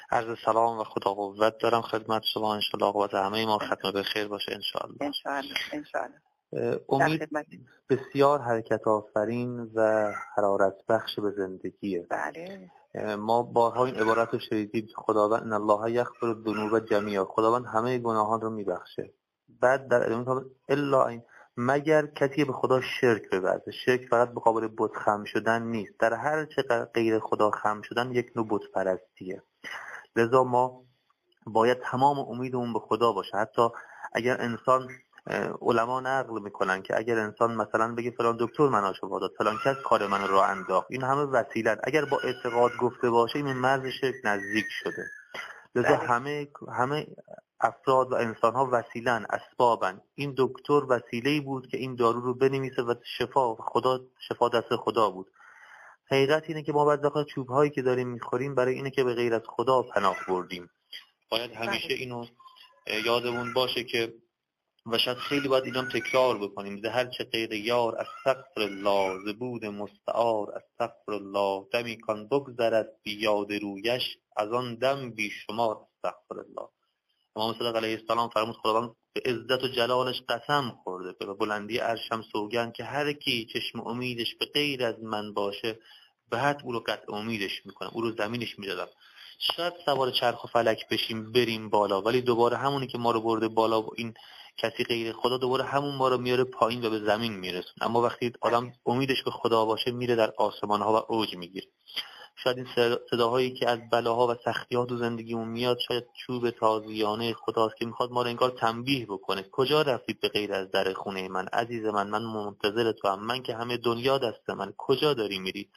عرض سلام و خدا قوت دارم خدمت شما. انشالله عاقبت همه ما ختم به خیر باشه انشالله. انشالله. امید بسیار حرکت آفرین و حرارت بخش به زندگیه. بله. ما بارها این عبارت رو شنیدیم که خداوند ان الله یغفر الذنوب جمیعا، خداوند همه گناهان رو میبخشه. بعد در ادامه الا این، مگر کسی به خدا شرک بورزه. شرک فقط مقابل بت خم شدن نیست، در هر چه غیر خدا خم شدن یک نوع بت پرستیه. لذا ما باید تمام امیدمون به خدا باشه. حتی اگر انسان، علما نقل میکنن که اگر انسان مثلا بگه فلان دکتر منو شفا داد، فلان کس کار من رو انداخت، این همه وسیله، اگر با اعتقاد گفته باشه این مرز شرک نزدیک شده. لذا همه افراد و انسان ها وسیلن، اسبابن. این دکتر وسیله‌ای بود که این دارو رو بنویسه و شفا دست خدا بود. حقیقت اینه که ما بعد وقتا چوب‌هایی که داریم می‌خوریم برای اینه که به غیر از خدا پناه بردیم. باید همیشه اینو یادمون باشه که و شاید خیلی باید اینم تکرار بکنیم. ده هر چه غیر یار استغفر الله، زبود مستعار استغفر الله، دمی کان بگذرد بی یاد رویش، از آن دم بی شمار استغفر الله. امام صادق علیه السلام فرمود خداوند به عزت و جلالش قسم خورده، به بلندی عرشم سوگند که هر کی چشم امیدش به غیر از من باشه بعد او رو قطع امیدش میکنم، او رو زمینش میدادم. شاید سوار چرخ و فلک بشیم بریم بالا، ولی دوباره همونی که ما رو برده بالا و این کسی غیر خدا دوباره همون ما رو میاره پایین و به زمین میرسونه. اما وقتی آدم امیدش به خدا باشه میره در آسمان ها و اوج میگیره. شاید این صداهایی که از بلاها و سختیات و زندگیمون میاد شاید چوب تازیانه خداست که میخواد ما رو انگار تنبیه بکنه. کجا رفتید به غیر از در خونه من عزیز من منتظر تو هم، من که همه دنیا دست من، کجا داری میری؟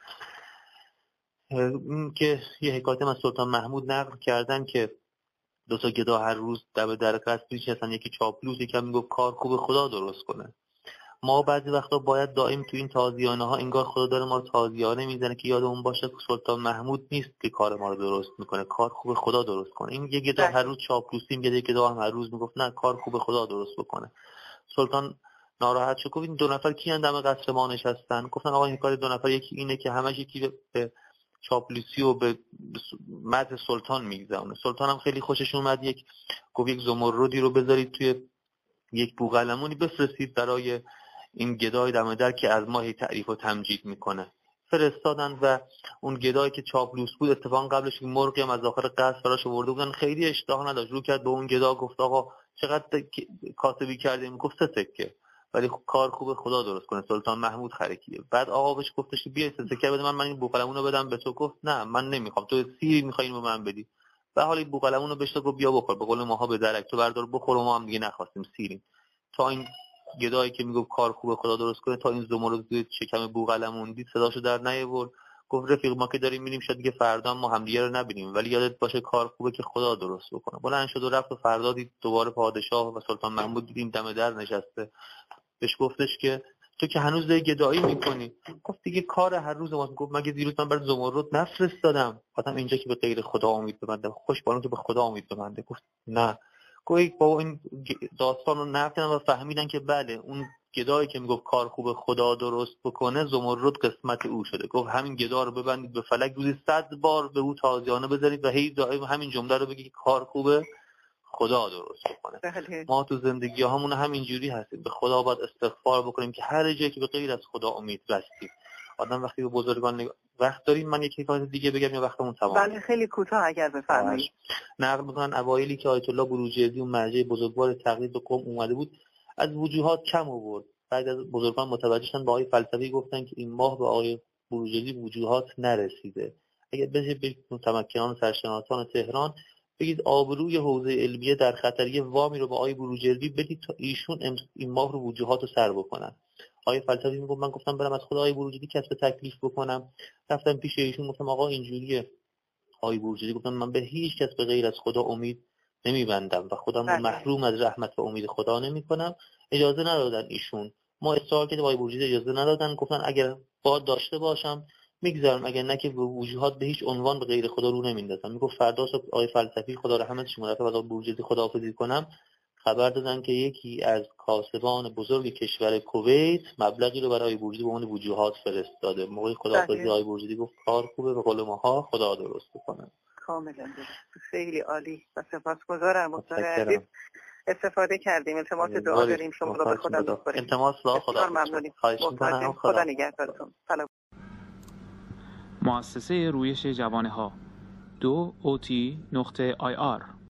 این که یه حکایت از سلطان محمود نقل کردن که دو تا گدا هر روز دم در قصر میشستن، یکی چاپلوس یکم میگفت کار خوب خدا درست کنه. ما بعضی وقتا باید دائم تو این تازیانه ها انگار خدا داره ما رو تازیانه میزنه که یادمون باشه که سلطان محمود نیست که کار ما رو درست میکنه، کار خوب خدا درست کنه. این یه گدا هر روز چاپلوسی میگه، یه گدا هم هر روز میگفت نه کار خوب خدا درست بکنه. سلطان ناراحت شد گفت این دو نفر کیان دم قصر ما نشستن؟ گفتن آقا این کار دو نفر یکی اینه که همش یکی به چاپلوسی و به مدح سلطان میگذونه. سلطان هم خیلی خوشش اومد، گفت یک زمردی رو بذارید توی یک بوقلمونی بفرستید برای این گدای دم در که از ما هی تعریف و تمجید میکنه. فرستادن و اون گدایی که چاپلوس بود اتفاقا قبلش مرغی هم از داخل قصر براش آورده بودن، خیلی اشتها نداشت، رو کرد به اون گدا گفت آقا چقدر کاسبی کردیم؟ گفت 3 سکه، ولی کار خوب خدا درست کنه سلطان محمود خرکیه. بعد آقا بهش گفتش بیا 3 سکه بده من این بوقلمونو بدم به تو. گفت نه من نمیخوام، تو سیری میخوای اینو به من بدی. به حال این بوقلمونو بهش گفت بیا بخور، به قول ماها به درک تو بردار بخور، و ما هم دیگه نخواستیم سیریم. تا این گدایی که میگفت کار خوب خدا درست کنه تا این زمرد توی شکم بوقلمون دید صداشو در نیاورد. گفت رفیق ما که داریم میریم شاید دیگه فردا ما همدیگه رو نبینیم، ولی یادت باشه کار خوبه که خدا درست بکنه. بلند شد و رفت و فردا دید دوباره پادشاه و سلطان محمود دیدیم دم در نشسته. بهش گفتش که تو که هنوز داری گدایی میکنی. گفت دیگه کار هر روز ما. گفت مگه دیروز من برای زمرد نفرستادم؟ آدم اینجا که به غیر خدا امید ببنده، خوش بالون که به خدا امید ببنده. گفت نه. گفت بابا این داستان رو نفتن و فهمیدن که بله اون گدایی که میگفت کار خوب خدا درست بکنه زمرد قسمت او شده. گفت همین گدا رو ببندید به فلک، روزی 100 بار به او تازیانه بزنید و هی دائم همین جمله رو بگید کار خوبه خدا درست بکنه. ما تو زندگی همون همینجوری هستیم، به خدا باید استغفار بکنیم که هر جایی که به غیر از خدا امید بستیم. آدم وقتی به بزرگان وقت داریم، من یک حکایت دیگه بگم یا وقتمون تمام؟ بله خیلی کوتاه اگر بفرمایید. نقل می‌کنن اوایلی که آیت الله بروجردی اون مرجع بزرگوار تقلید قوم اومده بود، از وجوهات کم آورد. بعد از بزرگان متوجه شدن با آقای فلسفی گفتن که این ماه به آقای بروجردی وجوهات نرسیده. اگه بشه به متمکنان سرشناسان تهران بگید آبروی حوزه علمیه در خطر، یه وامی رو به آقای بروجردی بدید تا ایشون این ماه رو وجوهات رو سر بکنن. آقای فلسفی میگفت من گفتم برم از خود آقای بروجردی کسب تکلیف بکنم، رفتم پیش ایشون گفتم آقا اینجوریه. آقای بروجردی گفتم من به هیچ کس به غیر از خدا امید نمیبندم و خودم رو محروم از رحمت و امید خدا نمیکنم. اجازه ندادن ایشون. ما اصرار کردیم، آقای بروجردی اجازه ندادن، گفتن اگر باید داشته باشم میگذارم، اگر نه که به وجوهات به هیچ عنوان به غیر خدا رو نمیندازم. میگفت فردا صبح آقای فلسفی خدا رحمتش کنه رفت از بروجردی خداحافظی کنم، خبر دادن که یکی از کاسبان بزرگ کشور کویت مبلغی رو برای بروجردی به عنوان وجوهات فرستاده. موقع خداحافظی آقای بروجردی گفت کار خوبه، به قول ماها خدا درست بکنه. کاملا درست. خیلی عالی و سپاسگزارم استاد عزیز. متشکرم. استفاده کردیم. التماس دعا داریم شما رو به خدا می‌سپاریم. التماس دعا خدا. ممنونیم. خواهش می‌کنم. خدا نگهدارتون. سلام. مؤسسه رویش جوانه‌ها 2ot.ir